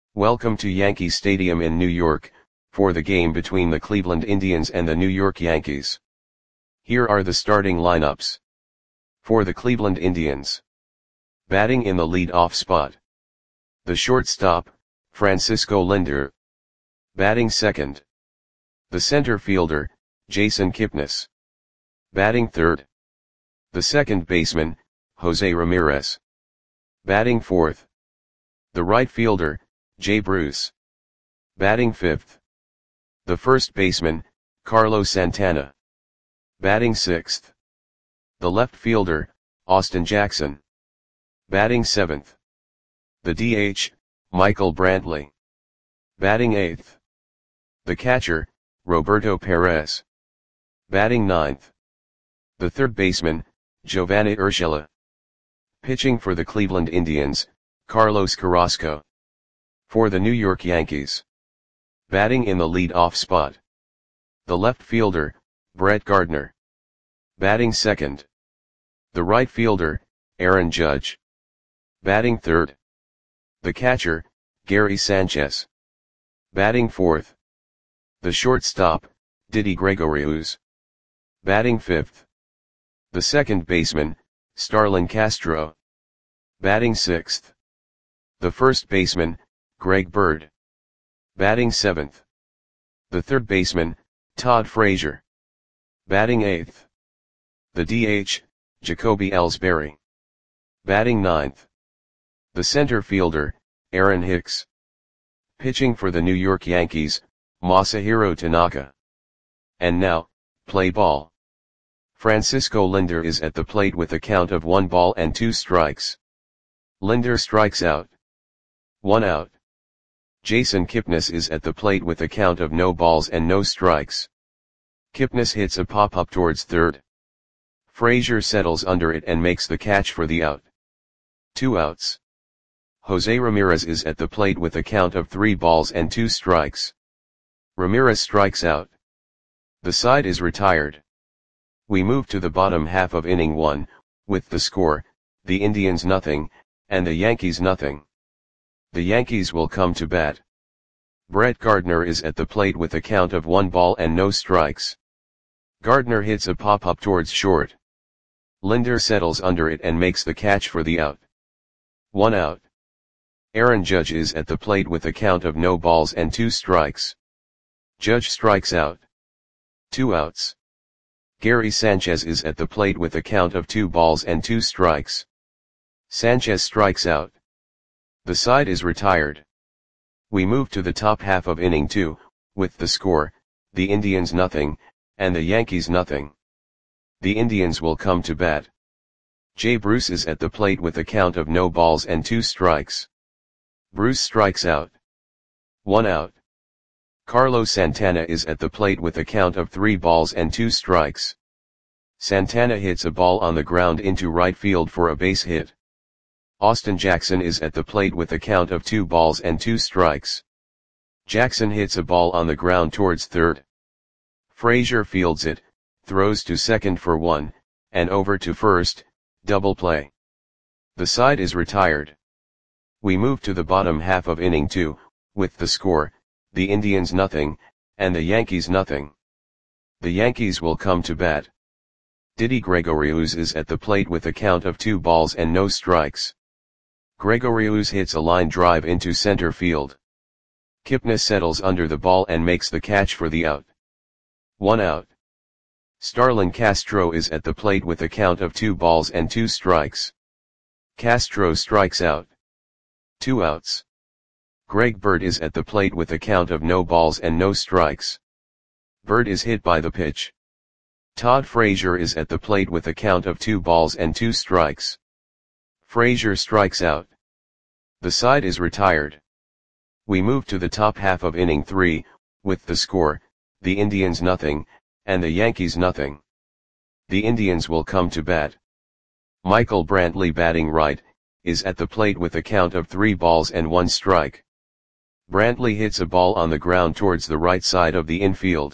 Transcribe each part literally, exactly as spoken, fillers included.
Welcome to Yankee Stadium in New York, for the game between the Cleveland Indians and the New York Yankees. Here are the starting lineups. For the Cleveland Indians. Batting in the lead-off spot. The shortstop, Francisco Lindor. Batting second. The center fielder, Jason Kipnis. Batting third. The second baseman, Jose Ramirez. Batting fourth. The right fielder, Jay Bruce. Batting fifth. The first baseman, Carlos Santana. Batting sixth. The left fielder, Austin Jackson. Batting seventh. The D H, Michael Brantley. Batting eighth. The catcher, Roberto Perez. Batting ninth. The third baseman, Giovanni Urshela. Pitching for the Cleveland Indians, Carlos Carrasco. For the New York Yankees. Batting in the lead-off spot. The left fielder, Brett Gardner. Batting second. The right fielder, Aaron Judge. Batting third. The catcher, Gary Sanchez. Batting fourth. The shortstop, Didi Gregorius. Batting fifth. The second baseman, Starlin Castro. Batting sixth. The first baseman, Greg Bird. Batting seventh. The third baseman, Todd Frazier. Batting eighth. The D H, Jacoby Ellsbury. Batting ninth. The center fielder, Aaron Hicks. Pitching for the New York Yankees, Masahiro Tanaka. And now, play ball. Francisco Lindor is at the plate with a count of one ball and two strikes. Lindor strikes out. One out. Jason Kipnis is at the plate with a count of no balls and no strikes. Kipnis hits a pop-up towards third. Frazier settles under it and makes the catch for the out. Two outs. Jose Ramirez is at the plate with a count of three balls and two strikes. Ramirez strikes out. The side is retired. We move to the bottom half of inning one, with the score, the Indians nothing, and the Yankees nothing. The Yankees will come to bat. Brett Gardner is at the plate with a count of one ball and no strikes. Gardner hits a pop-up towards short. Lindor settles under it and makes the catch for the out. One out. Aaron Judge is at the plate with a count of no balls and two strikes. Judge strikes out. Two outs. Gary Sanchez is at the plate with a count of two balls and two strikes. Sanchez strikes out. The side is retired. We move to the top half of inning two, with the score, the Indians nothing, and the Yankees nothing. The Indians will come to bat. Jay Bruce is at the plate with a count of no balls and two strikes. Bruce strikes out. One out. Carlos Santana is at the plate with a count of three balls and two strikes. Santana hits a ball on the ground into right field for a base hit. Austin Jackson is at the plate with a count of two balls and two strikes. Jackson hits a ball on the ground towards third. Frazier fields it, throws to second for one, and over to first, double play. The side is retired. We move to the bottom half of inning two, with the score, the Indians nothing, and the Yankees nothing. The Yankees will come to bat. Didi Gregorius is at the plate with a count of two balls and no strikes. Gregorius hits a line drive into center field. Kipnis settles under the ball and makes the catch for the out. One out. Starlin Castro is at the plate with a count of two balls and two strikes. Castro strikes out. Two outs. Greg Bird is at the plate with a count of no balls and no strikes. Bird is hit by the pitch. Todd Frazier is at the plate with a count of two balls and two strikes. Frazier strikes out. The side is retired. We move to the top half of inning three, with the score, the Indians nothing, and the Yankees nothing. The Indians will come to bat. Michael Brantley, batting right, is at the plate with a count of three balls and one strike. Brantley hits a ball on the ground towards the right side of the infield.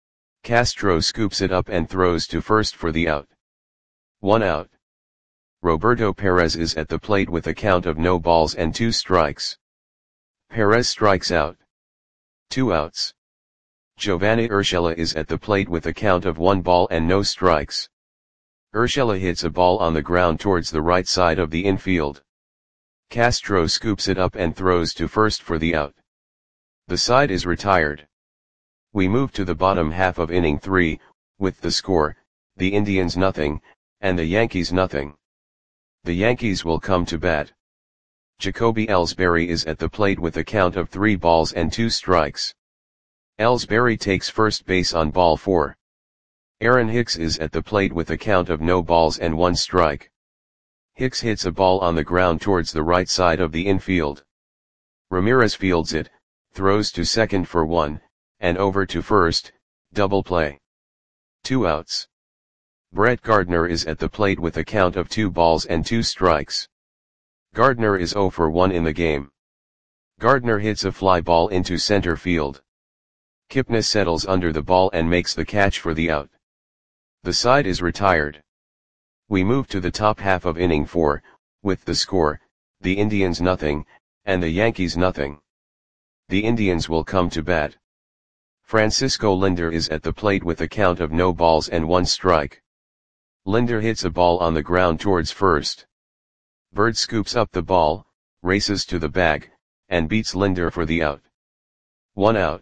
Castro scoops it up and throws to first for the out. One out. Roberto Perez is at the plate with a count of no balls and two strikes. Perez strikes out. Two outs. Giovanni Urshela is at the plate with a count of one ball and no strikes. Urshela hits a ball on the ground towards the right side of the infield. Castro scoops it up and throws to first for the out. The side is retired. We move to the bottom half of inning three, with the score, the Indians nothing, and the Yankees nothing. The Yankees will come to bat. Jacoby Ellsbury is at the plate with a count of three balls and two strikes. Ellsbury takes first base on ball four. Aaron Hicks is at the plate with a count of no balls and one strike. Hicks hits a ball on the ground towards the right side of the infield. Ramirez fields it, throws to second for one, and over to first, double play. Two outs. Brett Gardner is at the plate with a count of two balls and two strikes. Gardner is oh for one in the game. Gardner hits a fly ball into center field. Kipnis settles under the ball and makes the catch for the out. The side is retired. We move to the top half of inning four, with the score, the Indians nothing, and the Yankees nothing. The Indians will come to bat. Francisco Lindor is at the plate with a count of no balls and one strike. Lindor hits a ball on the ground towards first. Bird scoops up the ball, races to the bag, and beats Lindor for the out. One out.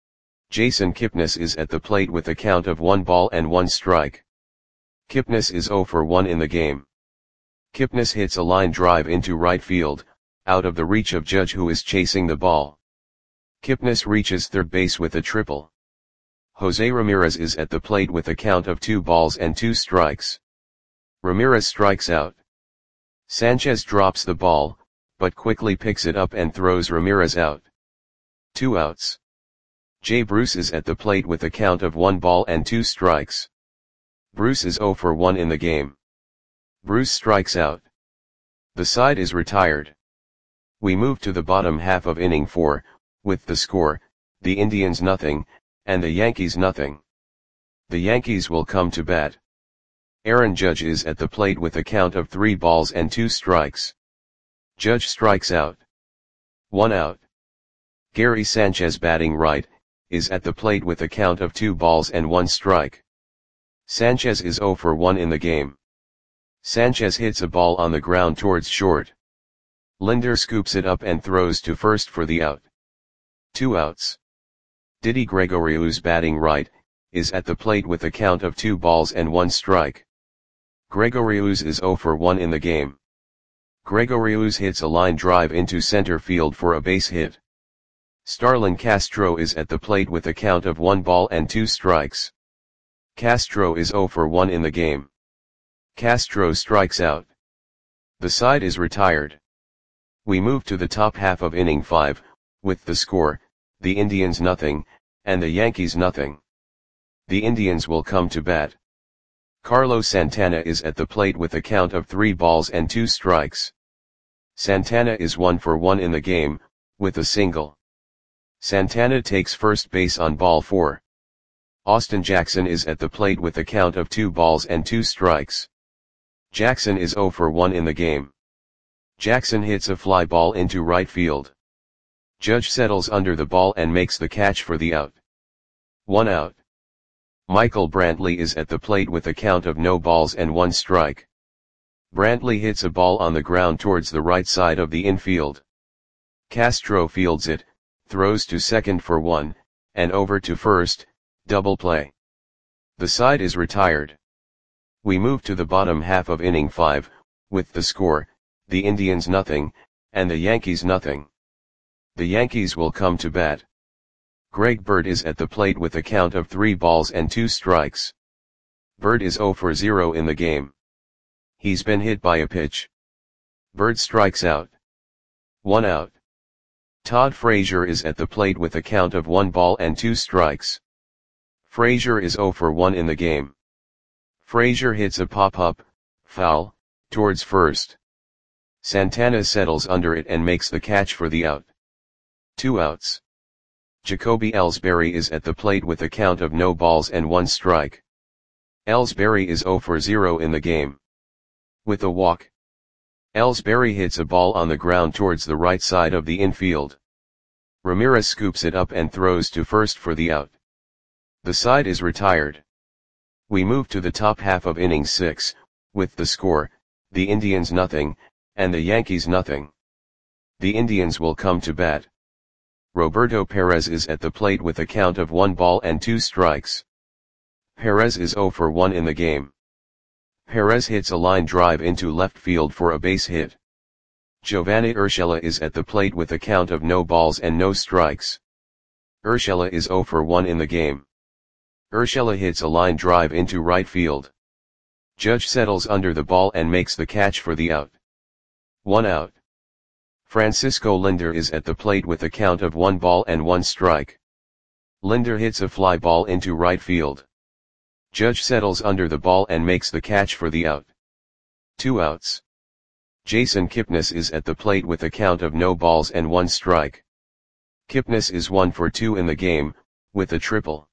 Jason Kipnis is at the plate with a count of one ball and one strike. Kipnis is oh for one in the game. Kipnis hits a line drive into right field, out of the reach of Judge, who is chasing the ball. Kipnis reaches third base with a triple. Jose Ramirez is at the plate with a count of two balls and two strikes. Ramirez strikes out. Sanchez drops the ball, but quickly picks it up and throws Ramirez out. Two outs. Jay Bruce is at the plate with a count of one ball and two strikes. Bruce is oh for one in the game. Bruce strikes out. The side is retired. We move to the bottom half of inning four, with the score, the Indians nothing, and the Yankees nothing. The Yankees will come to bat. Aaron Judge is at the plate with a count of three balls and two strikes. Judge strikes out. One out. Gary Sanchez, batting right, is at the plate with a count of two balls and one strike. Sanchez is oh for one in the game. Sanchez hits a ball on the ground towards short. Lindor scoops it up and throws to first for the out. Two outs. Didi Gregorius, batting right, is at the plate with a count of two balls and one strike. Gregorius is oh for one in the game. Gregorius hits a line drive into center field for a base hit. Starlin Castro is at the plate with a count of one ball and two strikes. Castro is oh for one in the game. Castro strikes out. The side is retired. We move to the top half of inning five, with the score, the Indians nothing, and the Yankees nothing. The Indians will come to bat. Carlos Santana is at the plate with a count of three balls and two strikes. Santana is one for one in the game, with a single. Santana takes first base on ball four. Austin Jackson is at the plate with a count of two balls and two strikes. Jackson is oh for one in the game. Jackson hits a fly ball into right field. Judge settles under the ball and makes the catch for the out. One out. Michael Brantley is at the plate with a count of no balls and one strike. Brantley hits a ball on the ground towards the right side of the infield. Castro fields it, throws to second for one, and over to first, double play. The side is retired. We move to the bottom half of inning five, with the score, the Indians nothing, and the Yankees nothing. The Yankees will come to bat. Greg Bird is at the plate with a count of three balls and two strikes. Bird is oh for zero in the game. He's been hit by a pitch. Bird strikes out. One out. Todd Frazier is at the plate with a count of one ball and two strikes. Frazier is oh for one in the game. Frazier hits a pop-up, foul, towards first. Santana settles under it and makes the catch for the out. Two outs. Jacoby Ellsbury is at the plate with a count of no balls and one strike. Ellsbury is oh for zero in the game. With a walk. Ellsbury hits a ball on the ground towards the right side of the infield. Ramirez scoops it up and throws to first for the out. The side is retired. We move to the top half of inning six, with the score, the Indians nothing, and the Yankees nothing. The Indians will come to bat. Roberto Perez is at the plate with a count of one ball and two strikes. Perez is zero for one in the game. Perez hits a line drive into left field for a base hit. Giovanni Urshela is at the plate with a count of no balls and no strikes. Urshela is zero for one in the game. Urshela hits a line drive into right field. Judge settles under the ball and makes the catch for the out. One out. Francisco Lindor is at the plate with a count of one ball and one strike. Lindor hits a fly ball into right field. Judge settles under the ball and makes the catch for the out. Two outs. Jason Kipnis is at the plate with a count of no balls and one strike. Kipnis is one for two in the game, with a triple.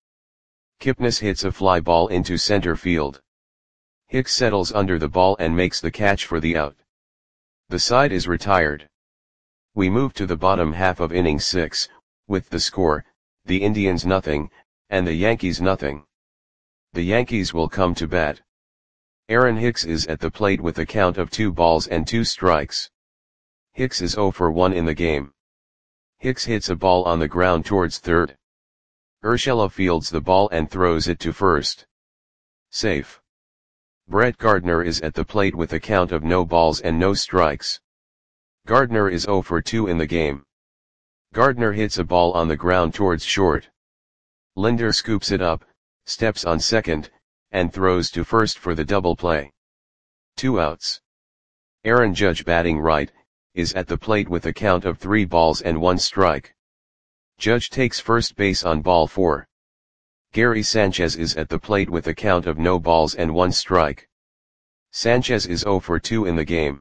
Kipnis hits a fly ball into center field. Hicks settles under the ball and makes the catch for the out. The side is retired. We move to the bottom half of inning six, with the score, the Indians nothing, and the Yankees nothing. The Yankees will come to bat. Aaron Hicks is at the plate with a count of two balls and two strikes. Hicks is zero for one in the game. Hicks hits a ball on the ground towards third. Urshela fields the ball and throws it to first. Safe. Brett Gardner is at the plate with a count of no balls and no strikes. Gardner is zero for two in the game. Gardner hits a ball on the ground towards short. Lindor scoops it up, steps on second, and throws to first for the double play. Two outs. Aaron Judge, batting right, is at the plate with a count of three balls and one strike. Judge takes first base on ball four. Gary Sanchez is at the plate with a count of no balls and one strike. Sanchez is zero for two in the game.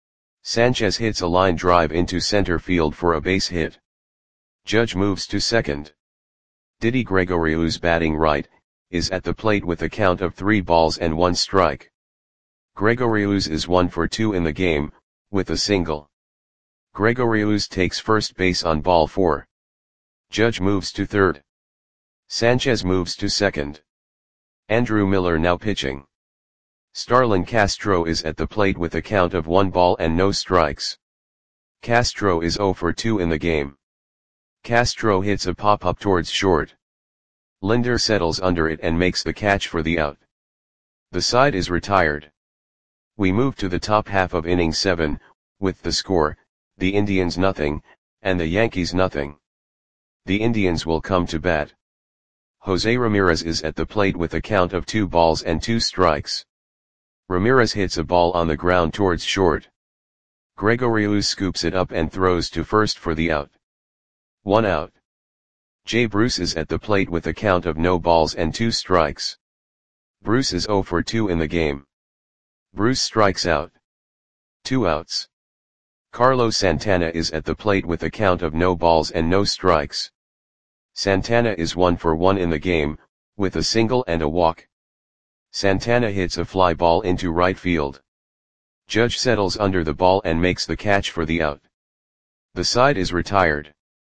Sanchez hits a line drive into center field for a base hit. Judge moves to second. Didi Gregorius, batting right, is at the plate with a count of three balls and one strike. Gregorius is one for two in the game, with a single. Gregorius takes first base on ball four. Judge moves to third. Sanchez moves to second. Andrew Miller now pitching. Starlin Castro is at the plate with a count of one ball and no strikes. Castro is zero for two in the game. Castro hits a pop-up towards short. Lindor settles under it and makes the catch for the out. The side is retired. We move to the top half of inning seven, with the score, the Indians nothing, and the Yankees nothing. The Indians will come to bat. Jose Ramirez is at the plate with a count of two balls and two strikes. Ramirez hits a ball on the ground towards short. Gregorius scoops it up and throws to first for the out. One out. Jay Bruce is at the plate with a count of no balls and two strikes. Bruce is zero for two in the game. Bruce strikes out. Two outs. Carlos Santana is at the plate with a count of no balls and no strikes. Santana is one for one in the game, with a single and a walk. Santana hits a fly ball into right field. Judge settles under the ball and makes the catch for the out. The side is retired.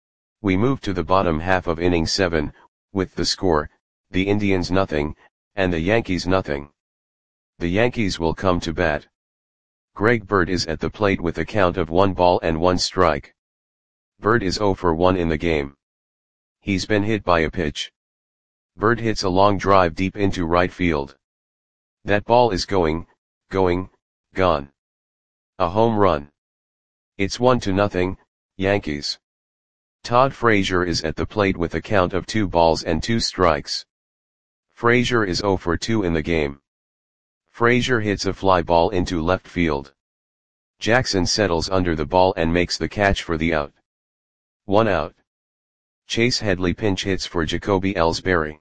We move to the bottom half of inning seven, with the score, the Indians nothing, and the Yankees nothing. The Yankees will come to bat. Greg Bird is at the plate with a count of one ball and one strike. Bird is zero for one in the game. He's been hit by a pitch. Bird hits a long drive deep into right field. That ball is going, going, gone. A home run. It's one to nothing, Yankees. Todd Frazier is at the plate with a count of two balls and two strikes. Frazier is zero for two in the game. Frazier hits a fly ball into left field. Jackson settles under the ball and makes the catch for the out. One out. Chase Headley pinch hits for Jacoby Ellsbury.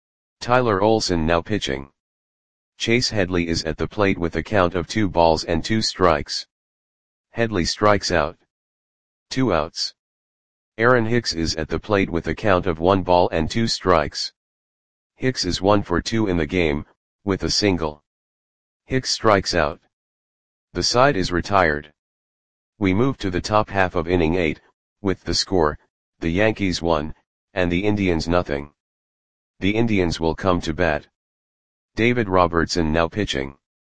Tyler Olson now pitching. Chase Headley is at the plate with a count of two balls and two strikes. Headley strikes out. Two outs. Aaron Hicks is at the plate with a count of one ball and two strikes. Hicks is one for two in the game, with a single. Hicks strikes out. The side is retired. We move to the top half of inning eight, with the score, the Yankees one, and the Indians nothing. The Indians will come to bat. David Robertson now pitching.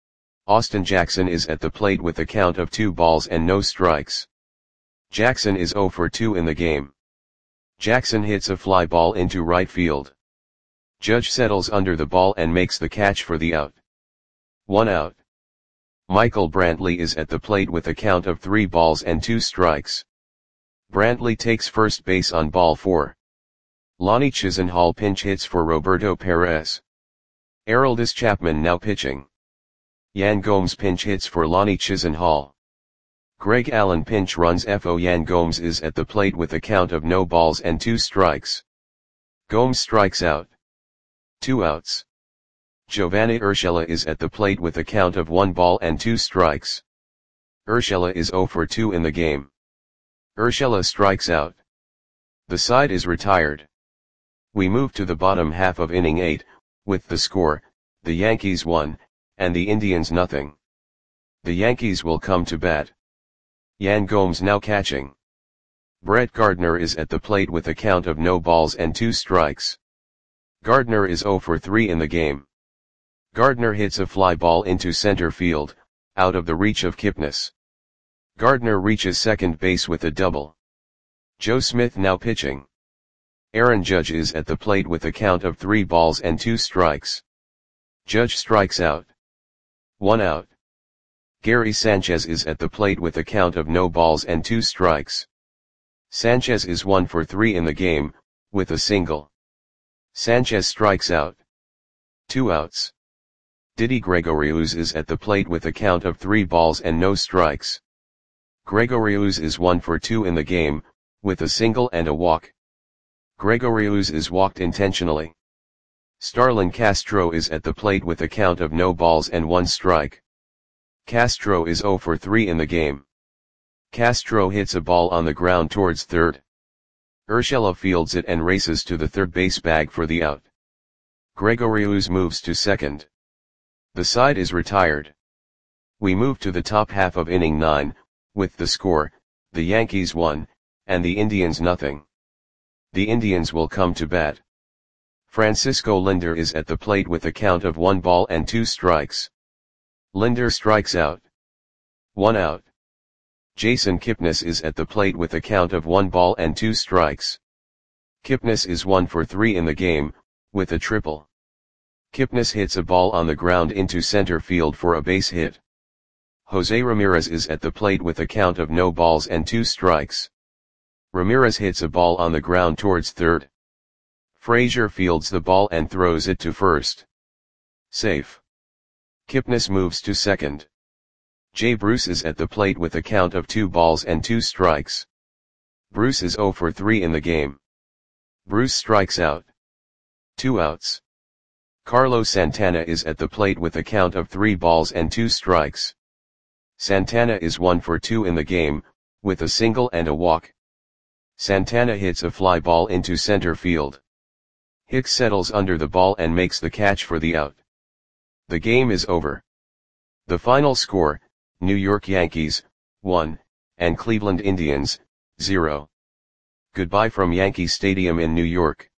Austin Jackson is at the plate with a count of two balls and no strikes. Jackson is zero for two in the game. Jackson hits a fly ball into right field. Judge settles under the ball and makes the catch for the out. One out. Michael Brantley is at the plate with a count of three balls and two strikes. Brantley takes first base on ball four. Lonnie Chisenhall pinch hits for Roberto Perez. Aroldis Chapman now pitching. Yan Gomes pinch hits for Lonnie Chisenhall. Greg Allen pinch runs for Yan Gomes is at the plate with a count of no balls and two strikes. Gomes strikes out. Two outs. Giovanni Urshela is at the plate with a count of one ball and two strikes. Urshela is zero for two in the game. Urshela strikes out. The side is retired. We move to the bottom half of inning eight, with the score, the Yankees one, and the Indians nothing. The Yankees will come to bat. Yan Gomes now catching. Brett Gardner is at the plate with a count of no balls and two strikes. Gardner is zero for three in the game. Gardner hits a fly ball into center field, out of the reach of Kipnis. Gardner reaches second base with a double. Joe Smith now pitching. Aaron Judge is at the plate with a count of three balls and two strikes. Judge strikes out. One out. Gary Sanchez is at the plate with a count of no balls and two strikes. Sanchez is one for three in the game, with a single. Sanchez strikes out. Two outs. Didi Gregorius is at the plate with a count of three balls and no strikes. Gregorius is one for two in the game, with a single and a walk. Gregorius is walked intentionally. Starlin Castro is at the plate with a count of no balls and one strike. Castro is zero for three in the game. Castro hits a ball on the ground towards third. Urshela fields it and races to the third base bag for the out. Gregorius moves to second. The side is retired. We move to the top half of inning nine, with the score, the Yankees one, and the Indians nothing. The Indians will come to bat. Francisco Linder is at the plate with a count of one ball and two strikes. Linder strikes out. One out. Jason Kipnis is at the plate with a count of one ball and two strikes. Kipnis is one for three in the game, with a triple. Kipnis hits a ball on the ground into center field for a base hit. Jose Ramirez is at the plate with a count of no balls and two strikes. Ramirez hits a ball on the ground towards third. Frazier fields the ball and throws it to first. Safe. Kipnis moves to second. Jay Bruce is at the plate with a count of two balls and two strikes. Bruce is zero for three in the game. Bruce strikes out. Two outs. Carlos Santana is at the plate with a count of three balls and two strikes. Santana is one for two in the game, with a single and a walk. Santana hits a fly ball into center field. Hicks settles under the ball and makes the catch for the out. The game is over. The final score, New York Yankees, one, and Cleveland Indians, zero. Goodbye from Yankee Stadium in New York.